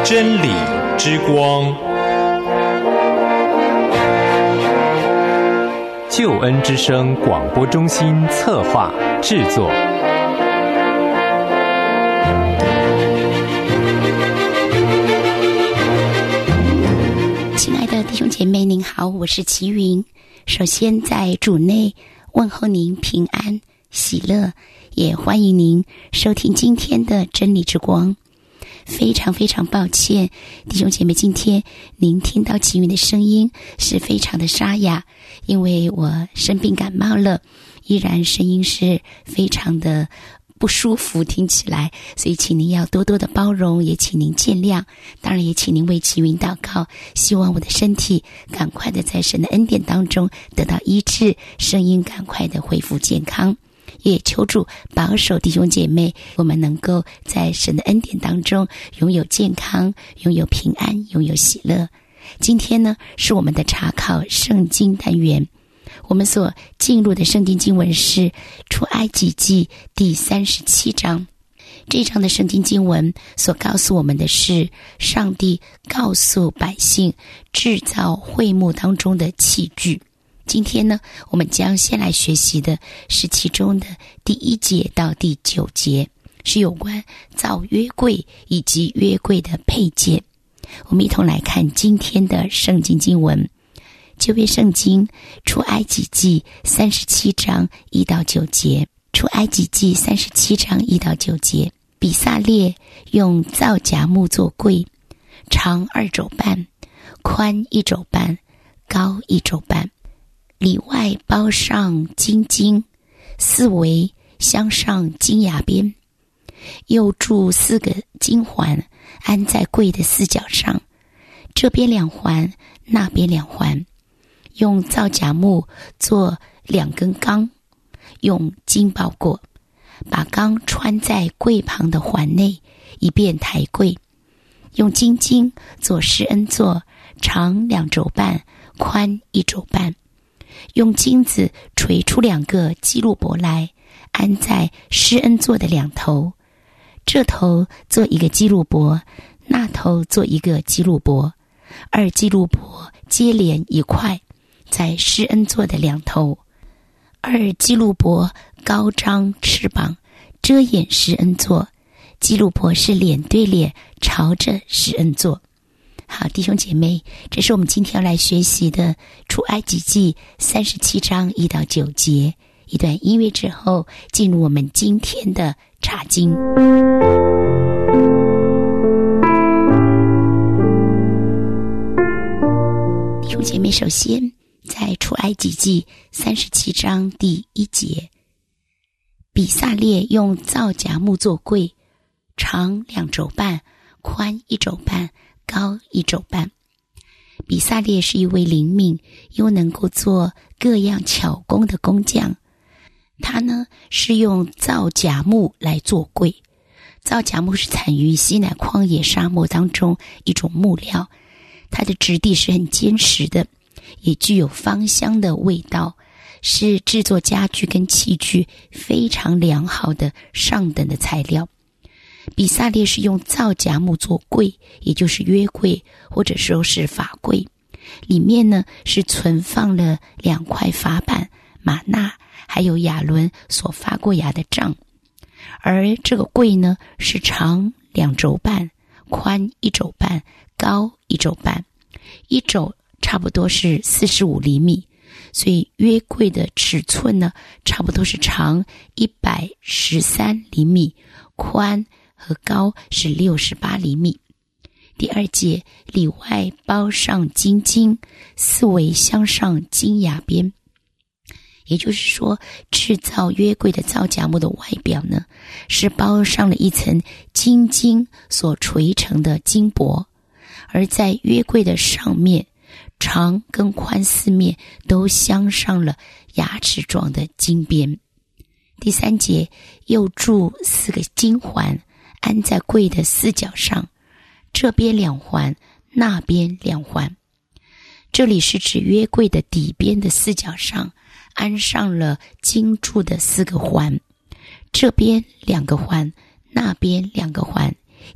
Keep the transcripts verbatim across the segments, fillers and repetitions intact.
真理之光，救恩之声广播中心策划制作。 亲爱的弟兄姐妹，您好，我是齐云。首先在主内问候您平安喜乐，也欢迎您收听今天的真理之光。非常非常抱歉，弟兄姐妹，今天您听到齐云的声音是非常的沙哑，因为我生病感冒了，依然声音是非常的不舒服，听起来，所以请您要多多的包容，也请您见谅。当然也请您为齐云祷告，希望我的身体赶快的在神的恩典当中得到医治，声音赶快的恢复健康。也求主保守弟兄姐妹，我们能够在神的恩典当中拥有健康，拥有平安，拥有喜乐。今天呢，是我们的查考圣经单元，我们所进入的圣经经文是出埃及记第三十七章。这一章的圣经经文所告诉我们的是，上帝告诉百姓制造会幕当中的器具。今天呢，我们将先来学习的是其中的第一节到第九节，是有关造约柜以及约柜的配件。我们一同来看今天的圣经经文，旧约圣经出埃及记三十七章一到九节。出埃及记三十七章一到九节，比撒列用皂荚木做柜，长二肘半，宽一肘半，高一肘半，里外包上金金，四围镶上金牙边，又铸四个金环，安在柜的四角上，这边两环，那边两环，用皂荚木做两根钢，用金包裹，把钢穿在柜旁的环内，以便抬柜。用金金做施恩座，长两肘半，宽一肘半。用金子锤出两个基路伯来，安在施恩座的两头，这头做一个基路伯，那头做一个基路伯，二基路伯接连一块，在施恩座的两头。二基路伯高张翅膀，遮掩施恩座，基路伯是脸对脸朝着施恩座。好，弟兄姐妹，这是我们今天要来学习的出埃及记三十七章一到九节。一段音乐之后，进入我们今天的查经。弟兄姐妹，首先在出埃及记三十七章第一节，比撒列用皂荚木做柜，长两肘半，宽一肘半，高一肘半。比撒列是一位灵敏又能够做各样巧工的工匠，他呢是用皂荚木来做柜。皂荚木是产于西乃旷野沙漠当中一种木料，它的质地是很坚实的，也具有芳香的味道，是制作家具跟器具非常良好的上等的材料。比撒列是用皂荚木做柜，也就是约柜，或者说是法柜，里面呢是存放了两块法板、玛纳，还有亚伦所发过芽的杖。而这个柜呢是长两肘半，宽一肘半，高一肘半，一肘差不多是四十五厘米，所以约柜的尺寸呢差不多是长一百十三厘米，宽和高是六十八厘米。第二节，里外包上金金，四围镶上金牙边。也就是说，制造约柜的皂荚木的外表呢，是包上了一层金金所锤成的金箔，而在约柜的上面，长跟宽四面都镶上了牙齿状的金边。第三节，又铸四个金环，安在柜的四角上，这边两环，那边两环。这里是指约柜的底边的四角上安上了金柱的四个环，这边两个环，那边两个环，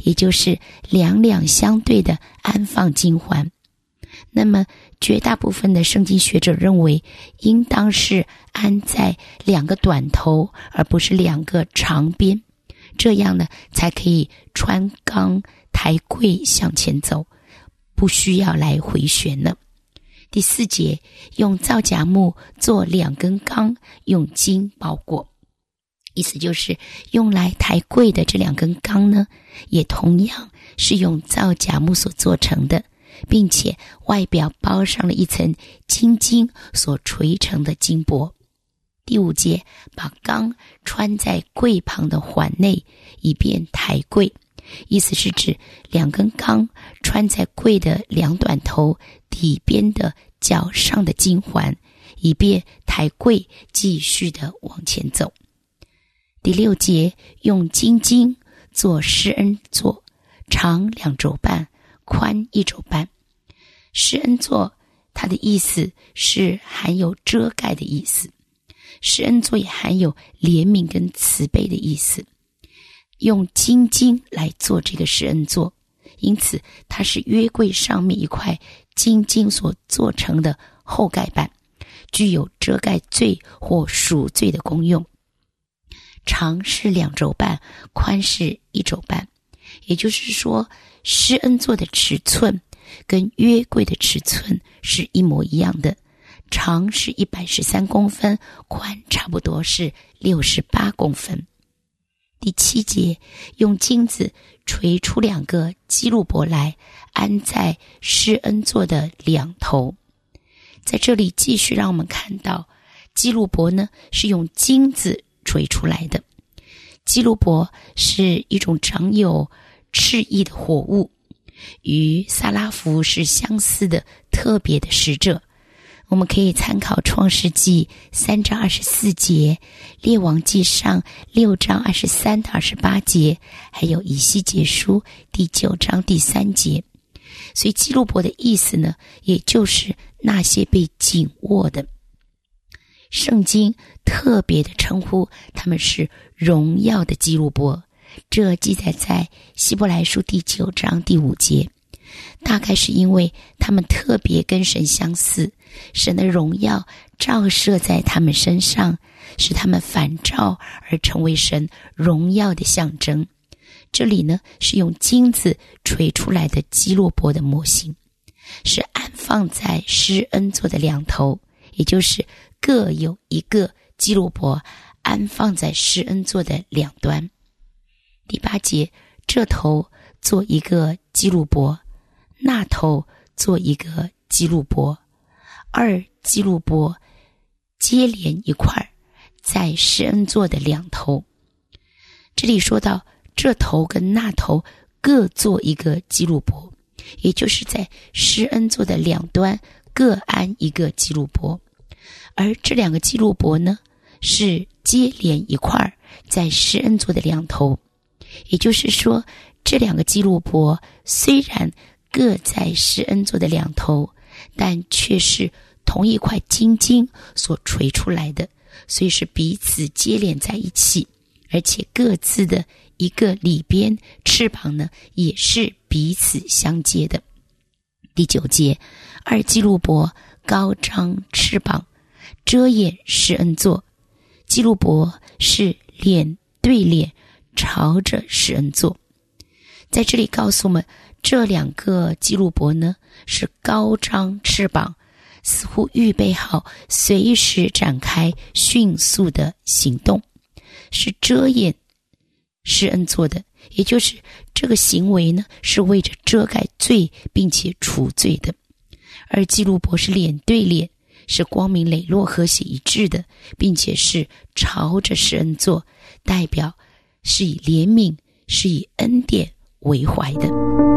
也就是两两相对的安放金环。那么绝大部分的圣经学者认为，应当是安在两个短头，而不是两个长边，这样呢才可以穿钢抬柜向前走，不需要来回旋了。第四节，用皂荚木做两根钢，用金包裹。意思就是用来抬柜的这两根钢呢，也同样是用皂荚木所做成的，并且外表包上了一层金金所垂成的金箔。第五节，把钢穿在柜旁的环内，以便抬柜。意思是指两根钢穿在柜的两短头底边的角上的金环，以便抬柜继续的往前走。第六节，用金金做施恩座，长两肘半，宽一肘半。施恩座它的意思是含有遮盖的意思，施恩座也含有怜悯跟慈悲的意思。用金金来做这个施恩座，因此它是约柜上面一块金金所做成的后盖板，具有遮盖罪或赎罪的功用。长是两肘半，宽是一肘半，也就是说施恩座的尺寸跟约柜的尺寸是一模一样的，长是一百一十三公分，宽差不多是六十八公分。第七节，用金子锤出两个基路伯来，安在施恩座的两头。在这里继续让我们看到，基路伯呢是用金子锤出来的。基路伯是一种长有赤翼的火物，与撒拉弗是相似的特别的使者。我们可以参考创世纪三章二十四节，列王纪上六章二十三到二十八节，还有以西结书第九章第三节。所以基路伯的意思呢，也就是那些被紧握的。圣经特别的称呼他们是荣耀的基路伯，这记载在希伯来书第九章第五节。大概是因为他们特别跟神相似，神的荣耀照射在他们身上，使他们反照而成为神荣耀的象征。这里呢是用金子锤出来的基路伯的模型，是安放在施恩座的两头，也就是各有一个基路伯安放在施恩座的两端。第八节，这头做一个基路伯，那头做一个基路伯，二基路伯接连一块，在施恩座的两头。这里说到这头跟那头各做一个基路伯，也就是在施恩座的两端各安一个基路伯。而这两个基路伯呢，是接连一块，在施恩座的两头。也就是说，这两个基路伯虽然各在施恩座的两头，但却是同一块金金所锤出来的，所以是彼此接连在一起，而且各自的一个里边翅膀呢也是彼此相接的。第九节，二基路伯高张翅膀，遮掩施恩座。基路伯是脸对脸朝着施恩座。在这里告诉我们，这两个基路伯呢是高张翅膀，似乎预备好随时展开迅速的行动，是遮掩施恩座的，也就是这个行为呢是为着遮盖罪并且除罪的。而基路伯是脸对脸，是光明磊落和谐一致的，并且是朝着施恩座，代表是以怜悯是以恩典为怀的。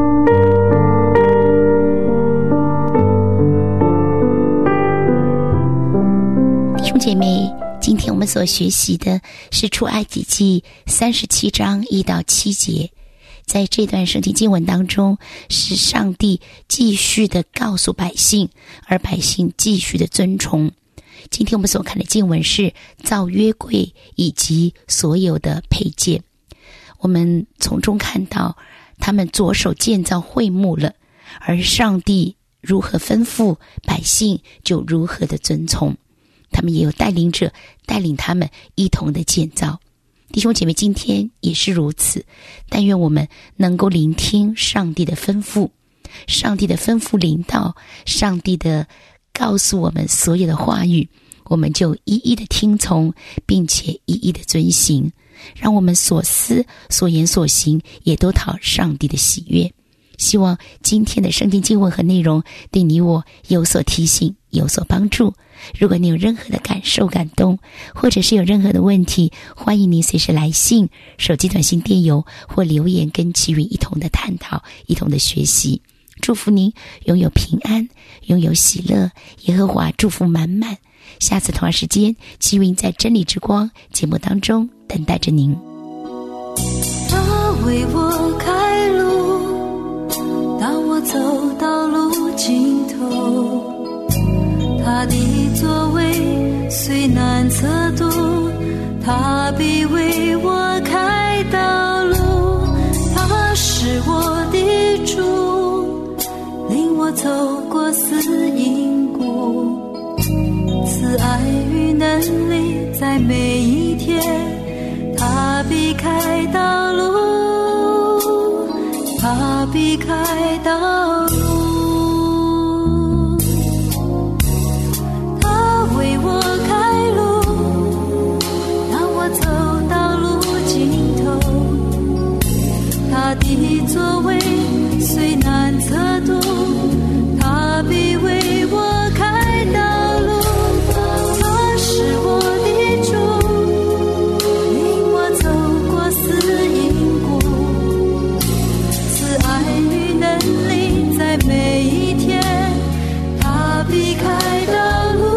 弟兄姐妹，今天我们所学习的是出埃及记三十七章一到七节。在这段圣经经文当中，是上帝继续的告诉百姓，而百姓继续的遵从。今天我们所看的经文是造约柜以及所有的配件。我们从中看到他们左手建造会幕了，而上帝如何吩咐，百姓就如何的遵从。他们也有带领者带领他们一同的建造。弟兄姐妹，今天也是如此，但愿我们能够聆听上帝的吩咐，上帝的吩咐临到，上帝的告诉我们所有的话语，我们就一一的听从，并且一一的遵行，让我们所思所言所行也都讨上帝的喜悦。希望今天的圣经经文和内容对你我有所提醒，有所帮助。如果你有任何的感受感动，或者是有任何的问题，欢迎您随时来信、手机短信电邮或留言，跟齐云一同的探讨，一同的学习。祝福您拥有平安，拥有喜乐，耶和华祝福满满。下次同样时间，齐云在真理之光节目当中等待着您。 他为我开路，当我走到路尽头，他的座位虽难测度，他必为我开道路。他是我的主，领我走过死荫谷，慈爱与能力在每一天，他必开道路，他必开道路。他为我开路，当我走到路尽头，他的座位虽难测度，他必为我开道路。他是我的主，领我走过死荫谷，慈爱与能力在每一天，他必开道路，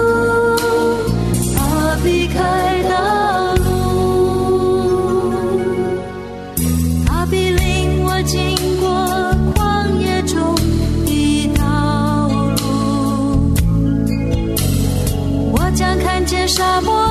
他必开道路。他必领我经过旷野中的道路，我将看见沙漠